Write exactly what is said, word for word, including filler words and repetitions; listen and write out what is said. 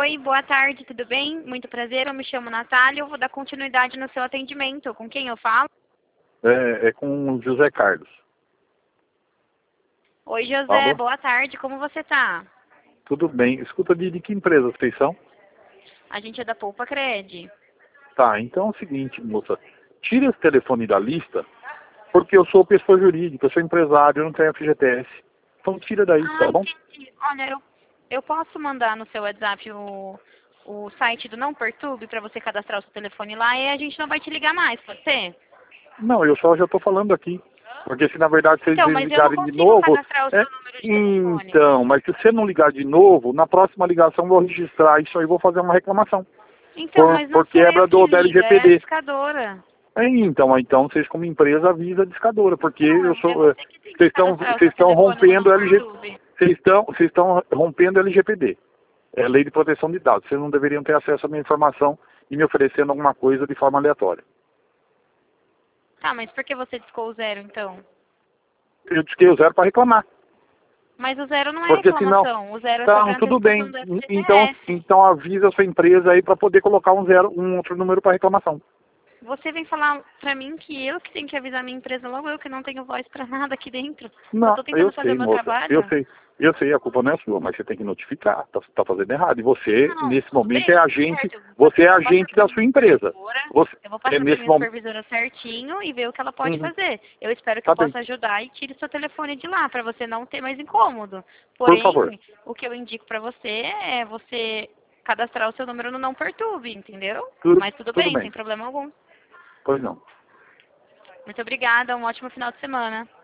Oi, boa tarde, tudo bem? Muito prazer, eu me chamo Natália, eu vou dar continuidade no seu atendimento. Com quem eu falo? É, é com o José Carlos. Oi, José, Alô? boa tarde, como você tá? Tudo bem. Escuta, de, de que empresa vocês são? A gente é da Poupa Cred. Tá, então é o seguinte, moça. Tira esse telefone da lista, porque eu sou pessoa jurídica, eu sou empresário, eu não tenho F G T S. Então tira daí, Ah, tá bom? entendi. Olha, eu, eu posso mandar no seu WhatsApp o, o site do Não Perturbe para você cadastrar o seu telefone lá e a gente não vai te ligar mais, pode ser? Não, eu só já estou falando aqui. Porque se na verdade vocês Então, mas eu não ligarem de consigo novo... cadastrar o É... seu número de telefone. Então, mas se você não ligar de novo, na próxima ligação eu vou registrar isso aí e vou fazer uma reclamação. Então, Por, mas não por sou eu quebra que do, da liga, é a L G P D. discadora. É, então, então vocês como empresa avisa a discadora, porque Não, eu é é sou, é, você que tem que vocês estão, cadastrar o seu vocês estão telefone no Não rompendo L G, Perturbe. vocês estão, vocês estão rompendo L G P D, é Lei de Proteção de Dados. Vocês não deveriam ter acesso à minha informação e me oferecendo alguma coisa de forma aleatória. Tá, mas por que você discou o zero, então? Eu disquei o zero para reclamar, Mas o zero não é porque senão, reclamação, o zero é só tá, para tudo antecipação bem. do Então, F G T S. então avisa a sua empresa aí para poder colocar um zero, um outro número para reclamação. Você vem falar pra mim que eu que tenho que avisar minha empresa, logo eu que não tenho voz pra nada aqui dentro. Só Não, tô tentando eu fazer o sei, meu moça, eu trabalho. sei. Eu sei, a culpa não é sua, mas você tem que notificar, tá, tá fazendo errado. E você, Não, nesse tudo momento, bem, é tá agente, certo. Eu vou você passar, é eu vou passar agente pra da minha sua empresa. supervisora, Você, eu vou é passar pra nesse minha momento. supervisora certinho e ver o que ela pode Uhum, fazer. Eu espero que eu tá bem, possa ajudar e tire seu telefone de lá, pra você não ter mais incômodo. por favor. Porém, o que eu indico pra você é você cadastrar o seu número no Não Perturbe, entendeu? Tudo, Mas tudo tudo bem, bem, sem problema algum. pois não. Muito obrigada, um ótimo final de semana.